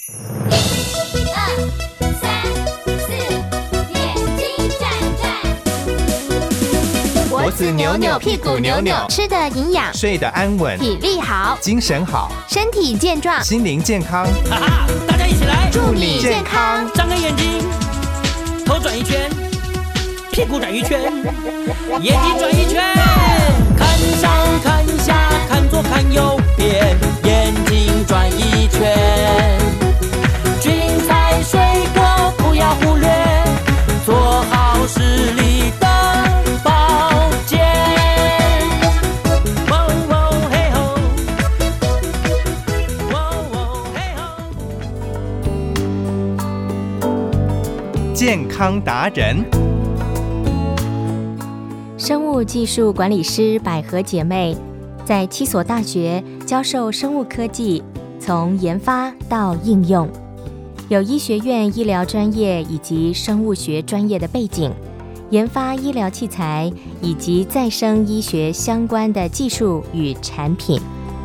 脖子扭扭，屁股扭扭， 吃的营养， 睡得安稳， 体力好， 精神好， 身体健壮， 心灵健康。 哈哈，大家一起来， 祝你健康！ 张开眼睛，头转一圈，屁股转一圈，眼睛转一圈，看上看下，看左看右边，眼睛转一圈。菌菜水果不要忽略，做好视力的保健。喔喔嘿吼，喔喔嘿吼。健康达人， 生物技术管理师百合姐妹在7所大学教授生物科技，从研发到应用，有医学院医疗专业以及生物学专业的背景，研发医疗器材以及再生医学相关的技术与产品。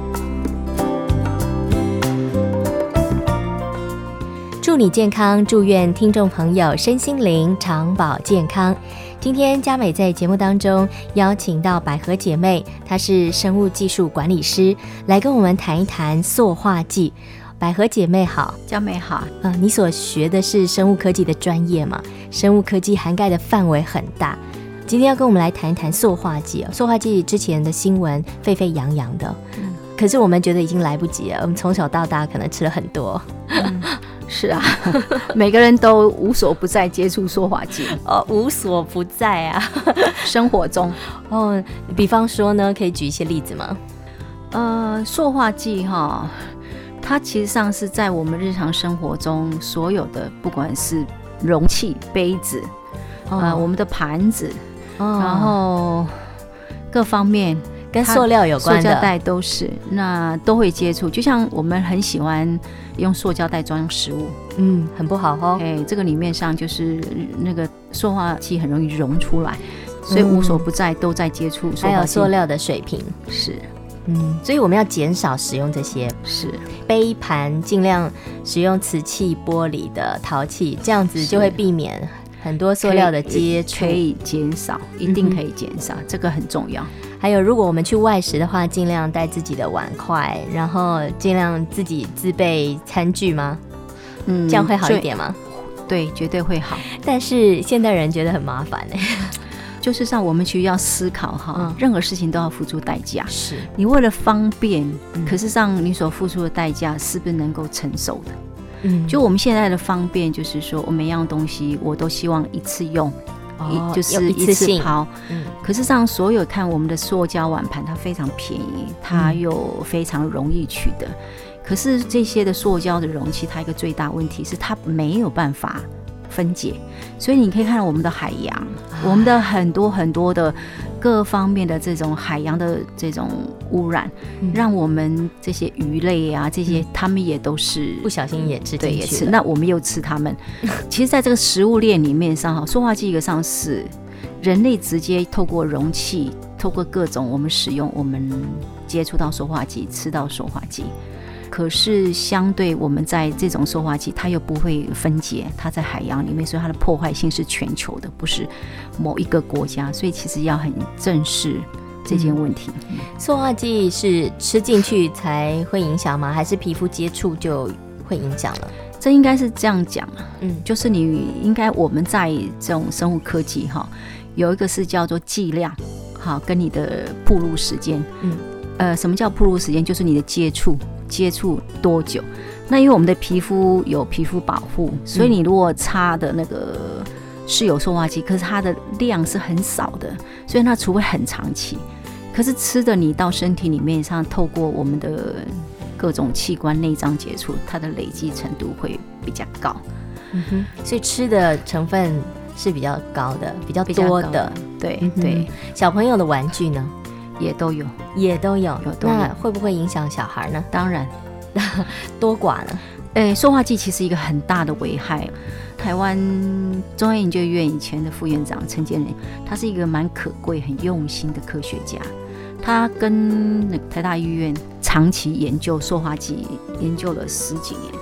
祝你健康，祝愿听众朋友身心灵长保健康。今天嘉美在节目当中邀请到百合姐妹，她是生物技术管理师，来跟我们谈一谈塑化剂。百合姐妹好。 嘉美好。 你所学的是生物科技的专业嘛？生物科技涵盖的范围很大。今天要跟我们来谈一谈塑化剂。塑化剂之前的新闻沸沸扬扬的，可是我们觉得已经来不及了。我们从小到大可能吃了很多。 是啊，每个人都无所不在接触塑化剂。 无所不在啊， 生活中。 比方说呢，可以举一些例子吗？ 塑化剂哈，它其实上是在我们日常生活中所有的，不管是容器、杯子，我们的盘子，然后各方面跟塑料有关的塑胶袋都是，那都会接触。就像我们很喜欢用塑胶袋装食物， 很不好哦。 这个里面上就是那个塑化剂很容易溶出来，所以无所不在都在接触塑化剂。 还有塑料的水瓶是。 所以我们要减少使用这些， 是杯盘尽量使用瓷器、玻璃的陶器，这样子就会避免很多塑料的接触， 可以减少，一定可以减少，这个很重要。 还有，如果我们去外食的话，尽量带自己的碗筷，然后尽量自己自备餐具吗？这样会好一点吗？ 对，绝对会好。 但是现代人觉得很麻烦就是让我们去要思考哈，任何事情都要付出代价。 是你为了方便，可是让你所付出的代价是不是能够承受的？就我们现在的方便，就是说我每样东西我都希望一次用，就是一次抛。可是让所有看我们的塑胶碗盘，它非常便宜，它又非常容易取得。可是这些的塑胶的容器，它一个最大问题是它没有办法分解，所以你可以看到我们的海洋，我们的很多很多的各方面的这种海洋的这种污染，让我们这些鱼类啊，这些他们也都是不小心也吃进去了， 对，也吃，那我们又吃它们。其实在这个食物链里面上，塑化剂一个上是人类直接透过容器，透过各种我们使用，我们接触到塑化剂，吃到塑化剂。可是相对我们在这种塑化剂，它又不会分解，它在海洋里面，所以它的破坏性是全球的，不是某一个国家，所以其实要很正视这件问题。 塑化剂是吃进去才会影响吗？还是皮肤接触就会影响了？ 这应该是这样讲，就是你应该我们在这种生物科技哈，有一个是叫做剂量，好，跟你的暴露时间，什么叫暴露时间？就是你的接触多久？那因为我们的皮肤有皮肤保护，所以你如果擦的那个是有塑化剂，可是它的量是很少的，所以它除非很长期。可是吃的你到身体里面上，透过我们的各种器官内脏接触，它的累积程度会比较高。 所以吃的成分是比较高的，比较多的。 对对。 小朋友的玩具呢？ 也都有。 那会不会影响小孩呢？ 当然。 多寡呢？ 塑化剂其实一个很大的危害。台湾中央研究院以前的副院长陈建仁，他是一个蛮可贵、很用心的科学家。他跟台大医院长期研究塑化剂，研究了10几年，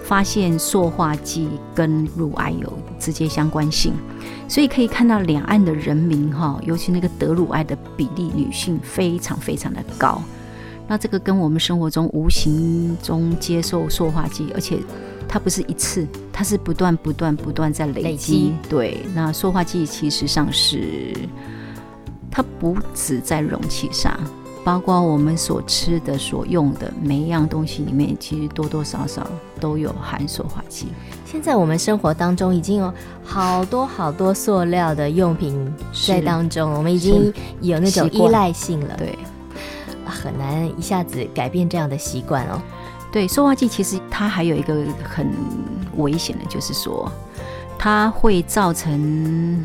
发现塑化剂跟乳癌有直接相关性，所以可以看到两岸的人民尤其那个得乳癌的比例，女性非常非常的高。那这个跟我们生活中无形中接受塑化剂，而且它不是一次，它是不断在累积。对，那塑化剂其实上是它不只在容器上，包括我们所吃的所用的每一样东西里面，其实多多少少都有含塑化剂。 现在我们生活当中已经有好多塑料的用品在当中，我们已经有那种依赖性了。 对， 很难一下子改变这样的习惯哦。 对，塑化剂其实它还有一个很危险的，就是说它会造成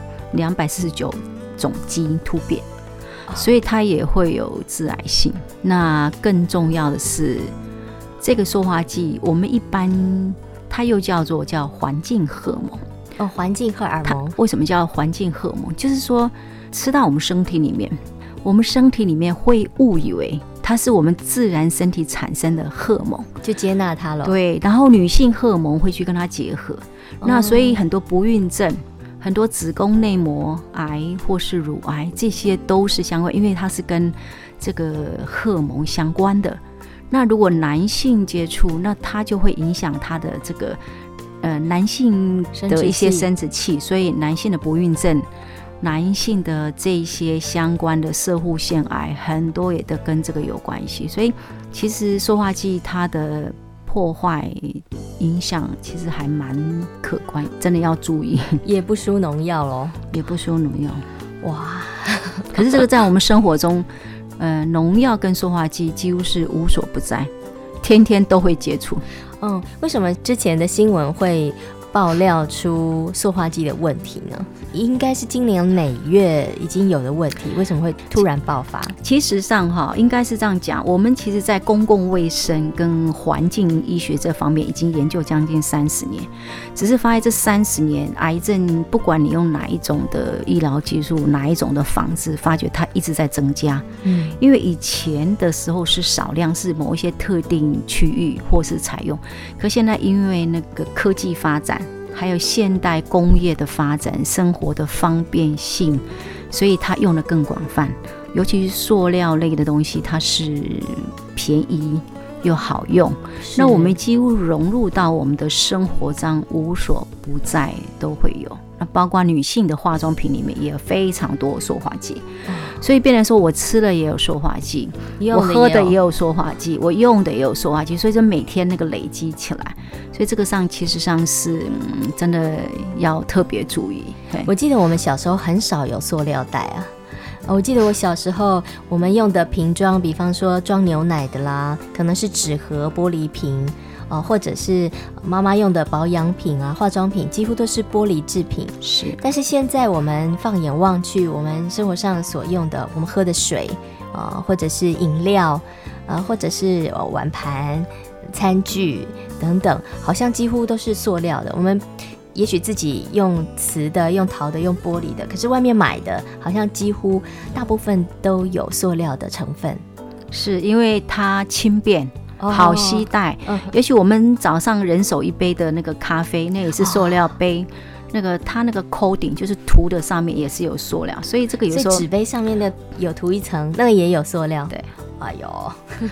249种基因突变，所以它也会有致癌性。那更重要的是，这个塑化剂我们一般它又叫环境荷蒙。 环境荷尔蒙。 为什么叫环境荷尔蒙？就是说吃到我们身体里面，我们身体里面会误以为它是我们自然身体产生的荷尔蒙， 就接纳它了。 对，然后女性荷尔蒙会去跟它结合，那所以很多不孕症、很多子宫内膜癌或是乳癌，这些都是相关，因为它是跟这个荷尔蒙相关的。那如果男性接触，那它就会影响他的这个男性的一些生殖器，所以男性的不孕症、男性的这一些相关的攝護腺癌，很多也都跟这个有关系。所以其实塑化剂它的破坏影响其实还蛮可观，真的要注意。 也不输农药咯， 也不输农药。 哇！ 可是这个在我们生活中，农药跟塑化剂几乎是无所不在，天天都会接触。 为什么之前的新闻会爆料出塑化剂的问题呢？应该是今年哪月已经有的问题，为什么会突然爆发？ 其实上应该是这样讲，我们其实在公共卫生跟环境医学这方面已经研究将近30年，只是发现这30年癌症不管你用哪一种的医疗技术，哪一种的防治，发觉它一直在增加。因为以前的时候是少量，是某一些特定区域或是采用，可现在因为那个科技发展，还有现代工业的发展，生活的方便性，所以它用得更广泛。尤其是塑料类的东西，它是便宜又好用，那我们几乎融入到我们的生活中，无所不在都会有。那包括女性的化妆品里面也有非常多塑化剂，所以变成说我吃了也有塑化剂，我喝的也有塑化剂，我用的也有塑化剂，所以这每天那个累积起来，所以这个上其实上是真的要特别注意。 我记得我们小时候很少有塑料袋啊。我记得我小时候我们用的瓶装，比方说装牛奶的啦，可能是纸盒玻璃瓶，或者是妈妈用的保养品啊、化妆品，几乎都是玻璃制品。 是， 但是现在我们放眼望去，我们生活上所用的，我们喝的水或者是饮料或者是碗盘、餐具等等，好像几乎都是塑料的。我们也许自己用瓷的、用陶的、用玻璃的，可是外面买的好像几乎大部分都有塑料的成分。 是因为它轻便好携带，也许我们早上人手一杯的那个咖啡，那也是塑料杯，那个它那个 coating 就是涂的上面也是有塑料，所以这个有时候所以纸杯上面的有涂一层，那个也有塑料。 对， 哎呦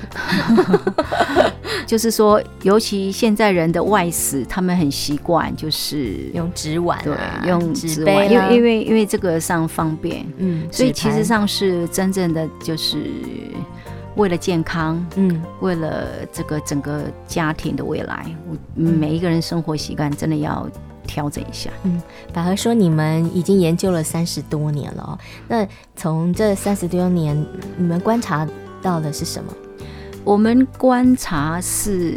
就是说尤其现在人的外食，他们很习惯就是用纸碗对，用纸杯因为这个上方便，所以其实上是真正的就是为了健康，为了这个整个家庭的未来，每一个人生活习惯真的要调整一下。 百合说你们已经研究了30多年了那从这30多年你们观察到的是什么？ 我们观察是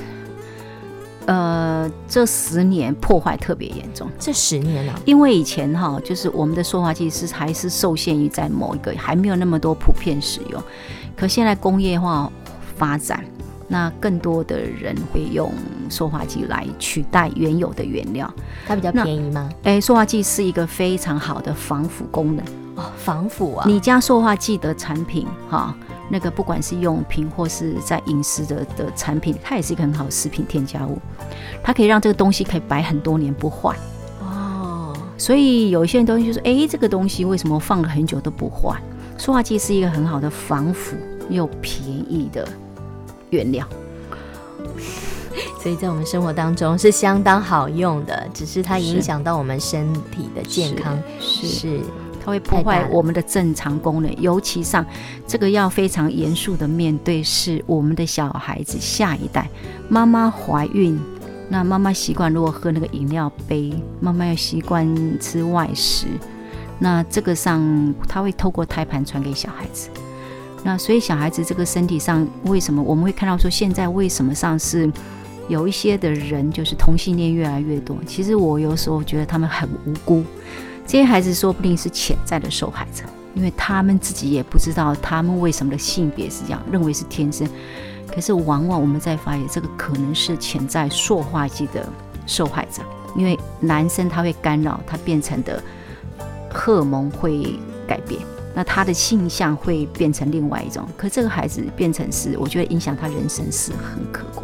这10年破坏特别严重。 这10年啊？ 因为以前就是我们的塑化剂还是受限于在某一个，还没有那么多普遍使用，可现在工业化发展，那更多的人会用塑化剂来取代原有的原料。 它比较便宜吗？ 塑化剂是一个非常好的防腐功能。 防腐啊！ 你加塑化剂的产品那个不管是用品或是在饮食的产品，它也是一个很好的食品添加物，它可以让这个东西可以摆很多年不坏。所以有一些人都会说，这个东西为什么放了很久都不坏？塑化剂是一个很好的防腐又便宜的原料， 所以在我们生活当中是相当好用的，只是它影响到我们身体的健康，是它会破坏我们的正常功能。尤其上这个要非常严肃的面对，是我们的小孩子下一代。妈妈怀孕，那妈妈习惯如果喝那个饮料杯，妈妈要习惯吃外食，那这个上它会透过胎盘传给小孩子。那所以小孩子这个身体上，为什么我们会看到说现在为什么上是有一些的人就是同性恋越来越多？其实我有时候觉得他们很无辜，这些孩子说不定是潜在的受害者，因为他们自己也不知道他们为什么的性别是这样，认为是天生。可是往往我们在发现这个可能是潜在塑化剂的受害者，因为男生他会干扰，他变成的荷尔蒙会改变，那他的性向会变成另外一种。可这个孩子变成是，我觉得影响他人生是很可观。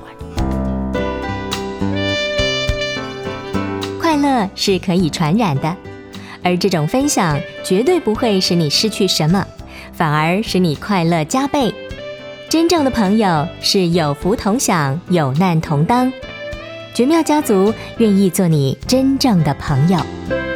快乐是可以传染的，而这种分享绝对不会使你失去什么，反而使你快乐加倍。真正的朋友是有福同享，有难同当。绝妙家族愿意做你真正的朋友。